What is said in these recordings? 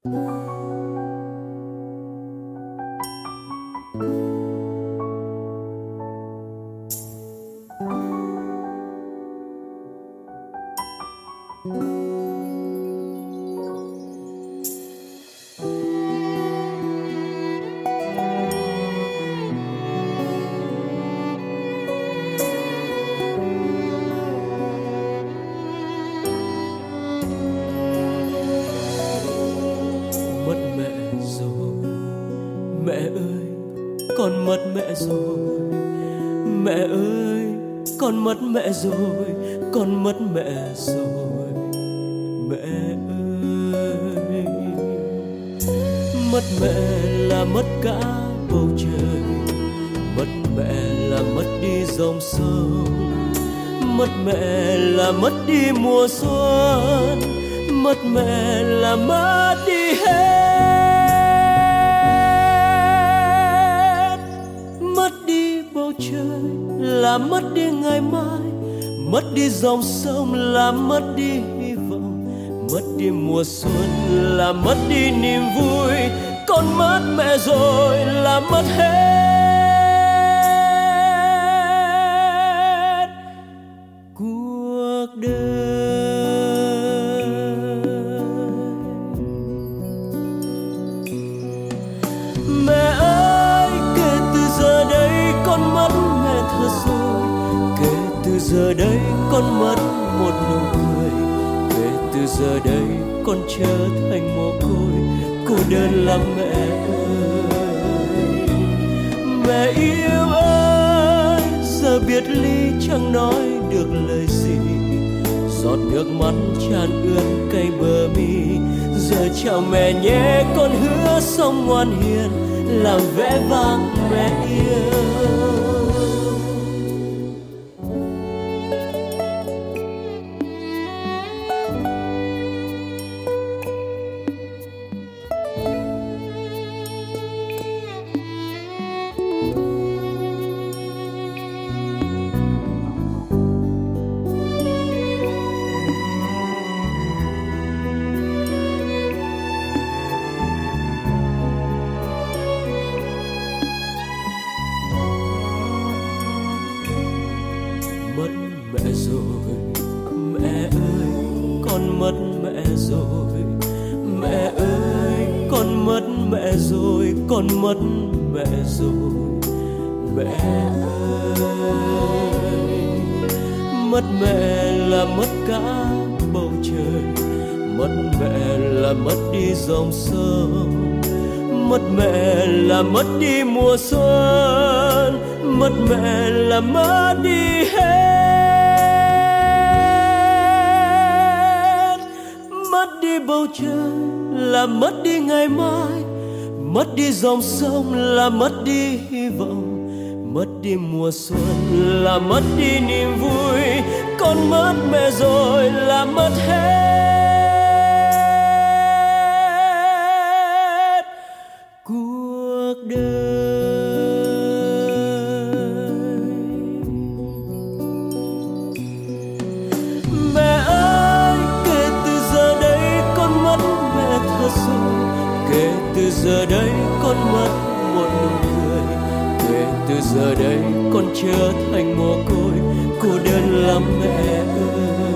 Mẹ ơi, con mất mẹ rồi. Mẹ ơi, con mất mẹ rồi. Con mất mẹ rồi. Mẹ ơi, mất mẹ là mất cả bầu trời. Mất mẹ là mất đi dòng sông. Mất mẹ là mất đi mùa xuân. Mất mẹ là mất đi hết. Trời là mất đi ngày mai, mất đi dòng sông là mất đi hy vọng, mất đi mùa xuân là mất đi niềm vui. Con mất mẹ rồi là mất hết cuộc đời. Mẹ ơi, kể từ giờ đây con mất mẹ thật rồi. Kể từ giờ đây con mất một nụ cười. Kể từ giờ đây con trở thành mồ côi, cô đơn lắm mẹ ơi. Mẹ yêu ơi, giờ biệt ly chẳng nói được lời gì. Giọt nước mắt tràn ướt cay bờ mi. Giờ chào mẹ nhé, con hứa sống ngoan hiền, làm vẻ vang mẹ yêu. Mất mẹ rồi, mẹ ơi, con mất mẹ rồi. Mẹ ơi, con mất mẹ rồi, con mất mẹ rồi. Mẹ ơi, mất mẹ là mất cả bầu trời. Mất mẹ là mất đi dòng sông. Mất mẹ là mất đi mùa xuân. Mất mẹ là mất đi hết. Mất đi bầu trời là mất đi ngày mai. Mất đi dòng sông là mất đi hy vọng. Mất đi mùa xuân là mất đi niềm vui. Con mất mẹ rồi là mất hết cuộc đời. Mẹ ơi, kể từ giờ đây con mất mẹ thật rồi. Kể từ giờ đây con mất một nụ cười. Kể từ giờ đây con trở thành mồ côi, cô đơn lắm mẹ ơi.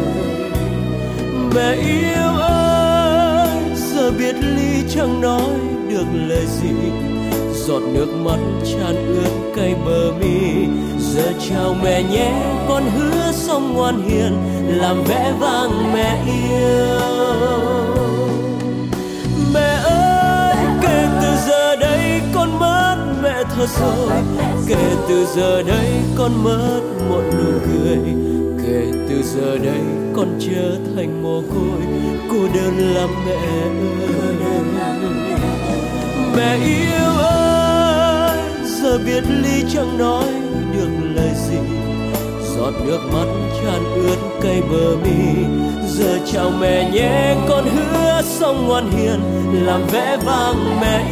Mẹ yêu ơi, giờ biệt ly chẳng nói được lời gì. Giọt nước mắt tràn ướt cay bờ mi. Giờ chào mẹ nhé, con hứa sống ngoan hiền, làm vẻ vang mẹ yêu. Mẹ ơi, kể từ giờ đây con mất mẹ thật rồi. Kể từ giờ đây con mất một nụ cười. Kể từ giờ đây con trở thành mồ côi, cô đơn lắm mẹ ơi. Mẹ yêu ơi, giờ biệt ly chẳng nói được lời gì. Giọt nước mắt tràn ướt cay bờ mi. Giờ chào mẹ nhé, con hứa sống ngoan hiền, làm vẻ vang mẹ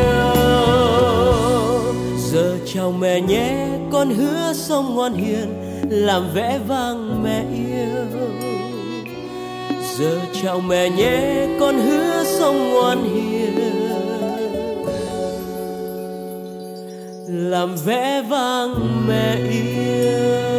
yêu. Giờ chào mẹ nhé, con hứa sống ngoan hiền, làm vẻ vang mẹ yêu. Giờ chào mẹ nhé, con hứa sống ngoan hiền, làm vẻ vang mẹ yêu.